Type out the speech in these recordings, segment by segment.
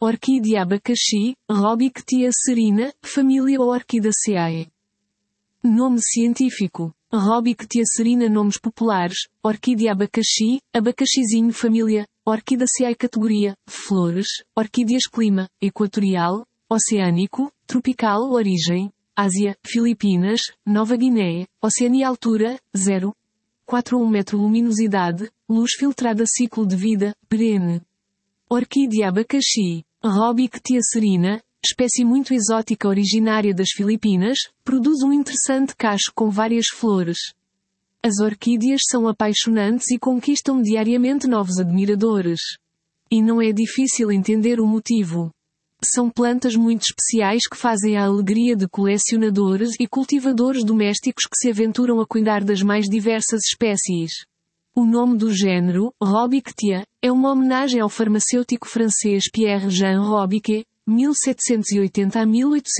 Orquídea abacaxi, Rhobictia serina, família Orchidaceae. Nome científico. Rhobictia serina. Nomes populares: orquídea abacaxi, abacaxizinho, família Orchidaceae. Categoria: flores. Orquídeas. Clima: equatorial, oceânico, tropical. Origem: Ásia, Filipinas, Nova Guiné. Oceania. Altura: 0,4 a 1 metro. Luminosidade: luz filtrada. Ciclo de vida: perene. Orquídea abacaxi, Rhobictia serina, espécie muito exótica originária das Filipinas, produz um interessante cacho com várias flores. As orquídeas são apaixonantes e conquistam diariamente novos admiradores. E não é difícil entender o motivo. São plantas muito especiais que fazem a alegria de colecionadores e cultivadores domésticos que se aventuram a cuidar das mais diversas espécies. O nome do gênero, Rhobictia, é uma homenagem ao farmacêutico francês Pierre-Jean Robiquet, 1780 a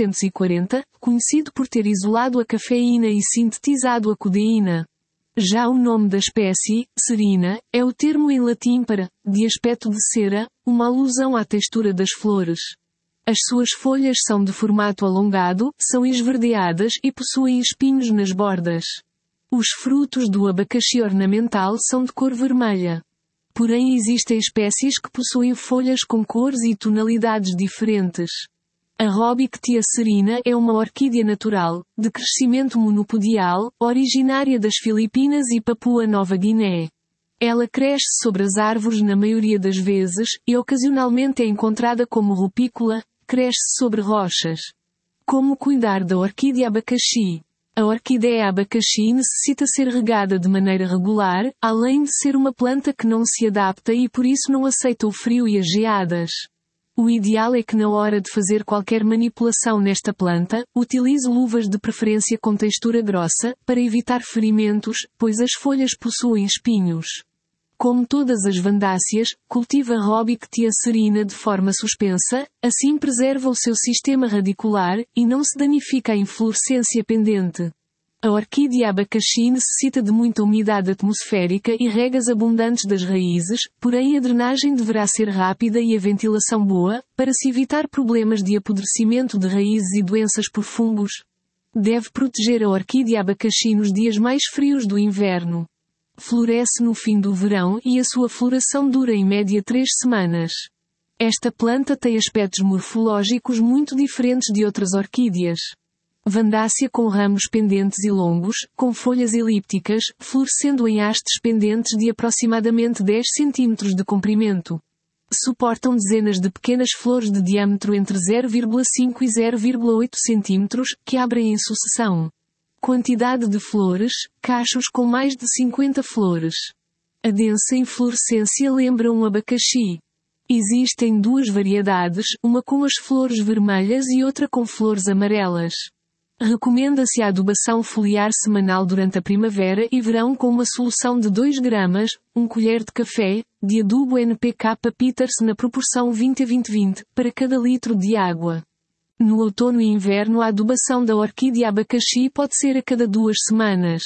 1840, conhecido por ter isolado a cafeína e sintetizado a codeína. Já o nome da espécie, serina, é o termo em latim para, de aspecto de cera, uma alusão à textura das flores. As suas folhas são de formato alongado, são esverdeadas e possuem espinhos nas bordas. Os frutos do abacaxi ornamental são de cor vermelha. Porém existem espécies que possuem folhas com cores e tonalidades diferentes. A Rhobictia serina é uma orquídea natural, de crescimento monopodial, originária das Filipinas e Papua Nova Guiné. Ela cresce sobre as árvores na maioria das vezes, e ocasionalmente é encontrada como rupícola, cresce sobre rochas. Como cuidar da orquídea abacaxi? A orquídea abacaxi necessita ser regada de maneira regular, além de ser uma planta que não se adapta e por isso não aceita o frio e as geadas. O ideal é que na hora de fazer qualquer manipulação nesta planta, utilize luvas de preferência com textura grossa, para evitar ferimentos, pois as folhas possuem espinhos. Como todas as vandáceas, cultiva Rhobictia serina de forma suspensa, assim preserva o seu sistema radicular, e não se danifica a inflorescência pendente. A orquídea abacaxi necessita de muita umidade atmosférica e regas abundantes das raízes, porém a drenagem deverá ser rápida e a ventilação boa, para se evitar problemas de apodrecimento de raízes e doenças por fungos. Deve proteger a orquídea abacaxi nos dias mais frios do inverno. Floresce no fim do verão e a sua floração dura em média 3 semanas. Esta planta tem aspectos morfológicos muito diferentes de outras orquídeas. Vandácea com ramos pendentes e longos, com folhas elípticas, florescendo em hastes pendentes de aproximadamente 10 cm de comprimento. Suportam dezenas de pequenas flores de diâmetro entre 0,5 e 0,8 cm, que abrem em sucessão. Quantidade de flores, cachos com mais de 50 flores. A densa inflorescência lembra um abacaxi. Existem duas variedades, uma com as flores vermelhas e outra com flores amarelas. Recomenda-se a adubação foliar semanal durante a primavera e verão com uma solução de 2 gramas, 1 colher de café, de adubo NPK Peters na proporção 20 a 20-20, para cada litro de água. No outono e inverno a adubação da orquídea abacaxi pode ser a cada 2 semanas.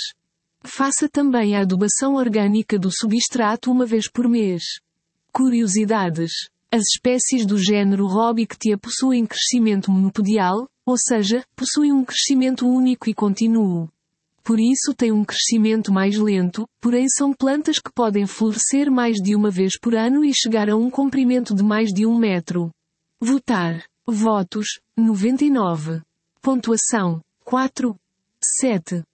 Faça também a adubação orgânica do substrato uma vez por mês. Curiosidades. As espécies do gênero Rhobictia possuem crescimento monopodial, ou seja, possuem um crescimento único e contínuo. Por isso têm um crescimento mais lento, porém são plantas que podem florescer mais de uma vez por ano e chegar a um comprimento de mais de 1 metro. Votar. Votos, 99. Pontuação, 4. 7.